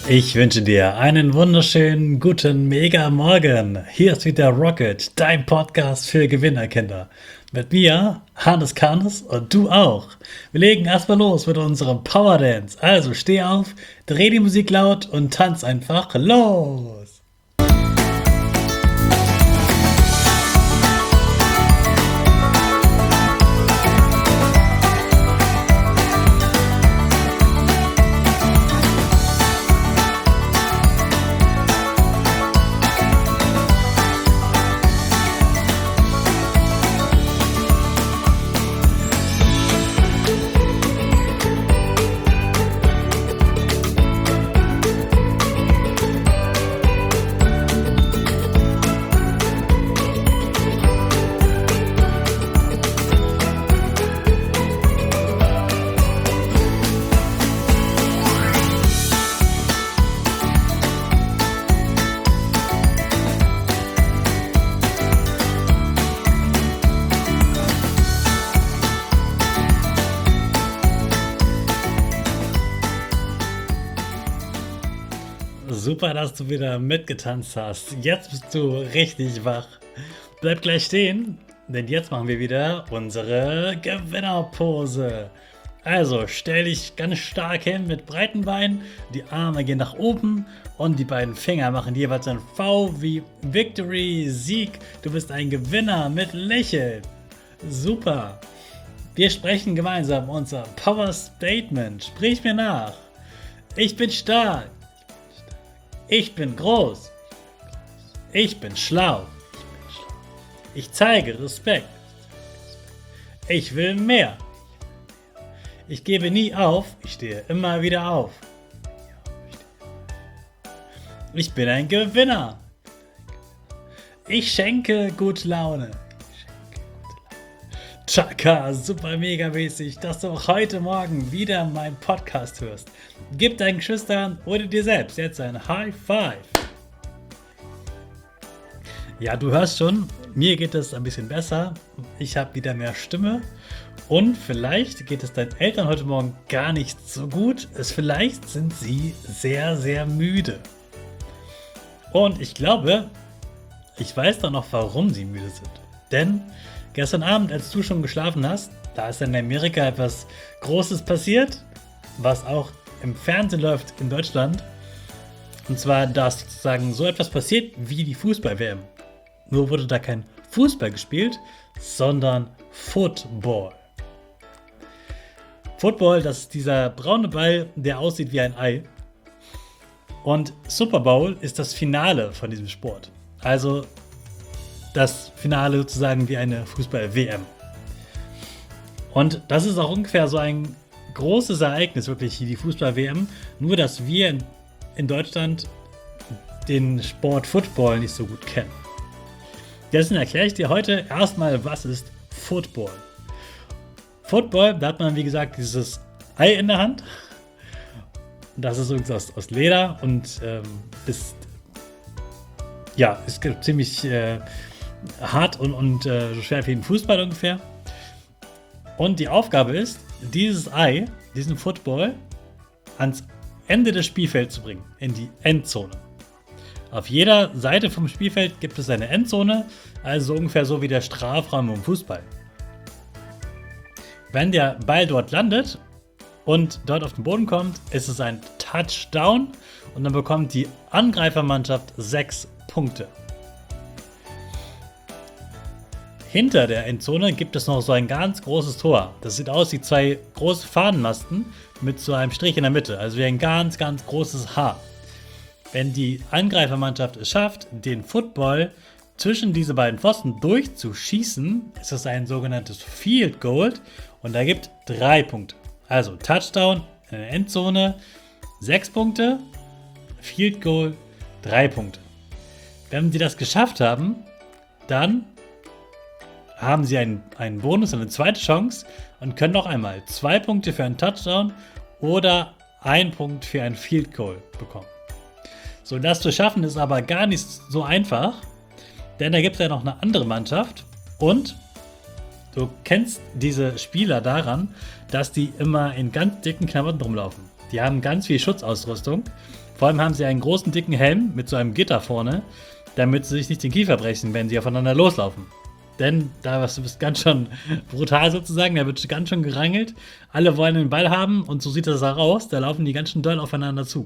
Ich wünsche dir einen wunderschönen guten Mega-Morgen. Hier ist wieder Rocket, dein Podcast für Gewinnerkinder. Mit mir, Hannes Karnes und du auch. Wir legen erstmal los mit unserem Power Dance. Also steh auf, dreh die Musik laut und tanz einfach los. Super, dass du wieder mitgetanzt hast. Jetzt bist du richtig wach. Bleib gleich stehen, denn jetzt machen wir wieder unsere Gewinnerpose. Also stell dich ganz stark hin mit breiten Beinen, die Arme gehen nach oben und die beiden Finger machen jeweils ein V wie Victory, Sieg. Du bist ein Gewinner mit Lächeln. Super. Wir sprechen gemeinsam unser Power Statement. Sprich mir nach. Ich bin stark. Ich bin groß. Ich bin schlau. Ich zeige Respekt. Ich will mehr. Ich gebe nie auf. Ich stehe immer wieder auf. Ich bin ein Gewinner. Ich schenke gute Laune. Chaka, super mega mäßig, dass du auch heute Morgen wieder meinen Podcast hörst. Gib deinen Geschwistern oder dir selbst jetzt ein High Five. Ja, du hörst schon, mir geht es ein bisschen besser. Ich habe wieder mehr Stimme und vielleicht geht es deinen Eltern heute Morgen gar nicht so gut. Vielleicht sind sie sehr, sehr müde. Und ich glaube, ich weiß dann noch, warum sie müde sind. Denn gestern Abend, als du schon geschlafen hast, da ist in Amerika etwas Großes passiert, was auch im Fernsehen läuft in Deutschland. Und zwar, dass sozusagen so etwas passiert wie die Fußball-WM. Nur wurde da kein Fußball gespielt, sondern Football. Football, das ist dieser braune Ball, der aussieht wie ein Ei. Und Super Bowl ist das Finale von diesem Sport. Also das Finale sozusagen wie eine Fußball-WM. Und das ist auch ungefähr so ein großes Ereignis, wirklich die Fußball-WM. Nur, dass wir in Deutschland den Sport Football nicht so gut kennen. Deswegen erkläre ich dir heute erstmal, was ist Football. Football, da hat man wie gesagt dieses Ei in der Hand. Das ist übrigens aus Leder und ist ziemlich hart und schwer wie ein Fußball ungefähr. Und die Aufgabe ist, dieses Ei, diesen Football, ans Ende des Spielfelds zu bringen, in die Endzone. Auf jeder Seite vom Spielfeld gibt es eine Endzone, also ungefähr so wie der Strafraum im Fußball. Wenn der Ball dort landet und dort auf den Boden kommt, ist es ein Touchdown und dann bekommt die Angreifermannschaft 6 Punkte. Hinter der Endzone gibt es noch so ein ganz großes Tor. Das sieht aus wie zwei große Fahnenmasten mit so einem Strich in der Mitte, also wie ein ganz, ganz großes H. Wenn die Angreifermannschaft es schafft, den Football zwischen diese beiden Pfosten durchzuschießen, ist das ein sogenanntes Field Goal und da gibt 3 Punkte. Also Touchdown in der Endzone 6 Punkte, Field Goal 3 Punkte. Wenn sie das geschafft haben, dann haben sie einen Bonus, eine zweite Chance und können noch einmal 2 Punkte für einen Touchdown oder 1 Punkt für ein Field Goal bekommen. So, das zu schaffen ist aber gar nicht so einfach, denn da gibt es ja noch eine andere Mannschaft und Du kennst diese Spieler daran, dass die immer in ganz dicken Klamotten rumlaufen. Die haben ganz viel Schutzausrüstung Vor allem haben sie einen großen, dicken Helm mit so einem Gitter vorne, damit sie sich nicht den Kiefer brechen, wenn sie aufeinander loslaufen. Denn da ist ganz schön brutal sozusagen, da wird ganz schön gerangelt. Alle wollen den Ball haben und so sieht das auch aus. Da laufen die ganz schön doll aufeinander zu.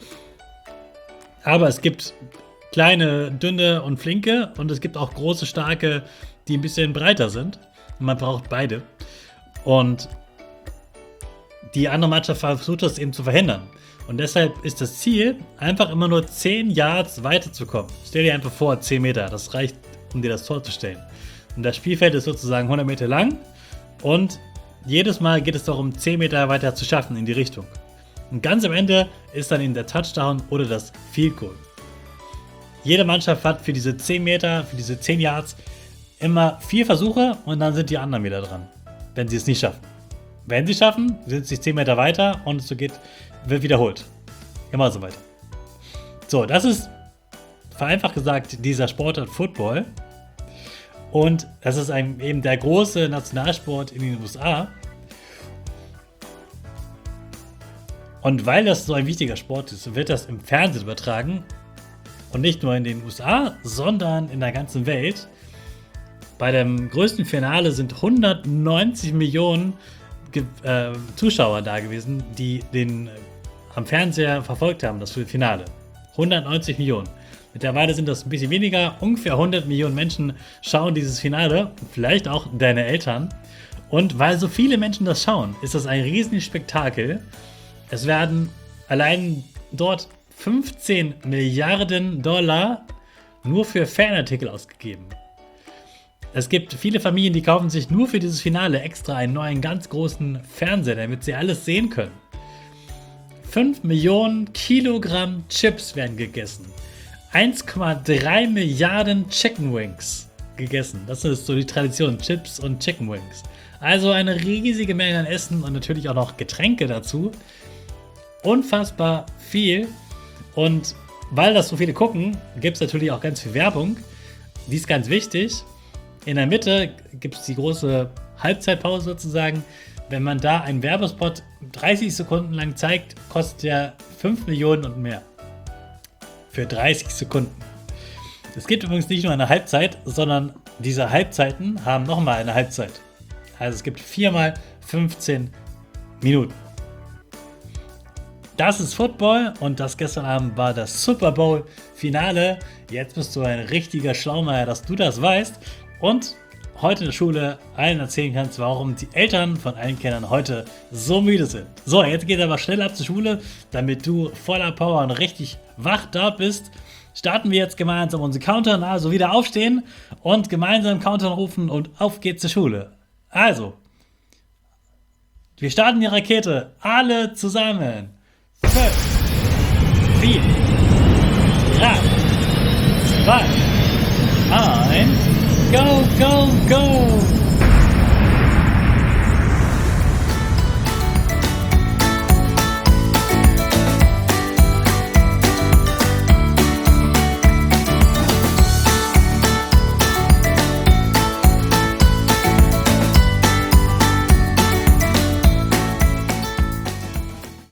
Aber es gibt kleine, dünne und flinke und es gibt auch große, starke, die ein bisschen breiter sind. Und man braucht beide. Und die andere Mannschaft versucht das eben zu verhindern. Und deshalb ist das Ziel, einfach immer nur 10 Yards weiterzukommen. Stell dir einfach vor, 10 Meter, das reicht, um dir das Tor zu stellen. Und das Spielfeld ist sozusagen 100 Meter lang und jedes Mal geht es darum, 10 Meter weiter zu schaffen in die Richtung. Und ganz am Ende ist dann eben der Touchdown oder das Field Goal. Jede Mannschaft hat für diese 10 Meter, für diese 10 Yards immer 4 Versuche und dann sind die anderen wieder dran, wenn sie es nicht schaffen. Wenn sie es schaffen, sind sie 10 Meter weiter und es wird wiederholt. Immer so weiter. So, das ist vereinfacht gesagt dieser Sportart Football. Und das ist eben der große Nationalsport in den USA. Und weil das so ein wichtiger Sport ist, wird das im Fernsehen übertragen. Und nicht nur in den USA, sondern in der ganzen Welt. Bei dem größten Finale sind 190 Millionen Zuschauer da gewesen, die den am Fernseher verfolgt haben, das Finale. 190 Millionen. Mittlerweile sind das ein bisschen weniger. Ungefähr 100 Millionen Menschen schauen dieses Finale. Vielleicht auch deine Eltern. Und weil so viele Menschen das schauen, ist das ein riesiges Spektakel. Es werden allein dort 15 Milliarden Dollar nur für Fanartikel ausgegeben. Es gibt viele Familien, die kaufen sich nur für dieses Finale extra einen neuen, ganz großen Fernseher, damit sie alles sehen können. 5 Millionen Kilogramm Chips werden gegessen. 1,3 Milliarden Chicken Wings gegessen. Das ist so die Tradition, Chips und Chicken Wings. Also eine riesige Menge an Essen und natürlich auch noch Getränke dazu. Unfassbar viel. Und weil das so viele gucken, gibt es natürlich auch ganz viel Werbung. Die ist ganz wichtig. In der Mitte gibt es die große Halbzeitpause sozusagen. Wenn man da einen Werbespot 30 Sekunden lang zeigt, kostet der 5 Millionen und mehr. Für 30 Sekunden. Es gibt übrigens nicht nur eine Halbzeit, sondern diese Halbzeiten haben nochmal eine Halbzeit. Also es gibt 4 mal 15 Minuten. Das ist Football und das gestern Abend war das Super Bowl Finale. Jetzt bist du ein richtiger Schlaumeier, dass du das weißt und heute in der Schule allen erzählen kannst, warum die Eltern von allen Kindern heute so müde sind. So, jetzt geht aber schnell ab zur Schule, damit du voller Power und richtig wach da bist. Starten wir jetzt gemeinsam unsere Countdown, also wieder aufstehen und gemeinsam Countdown rufen und auf geht's zur Schule. Also, wir starten die Rakete, alle zusammen. 5, 4, 3, 2, 1, go, go, go!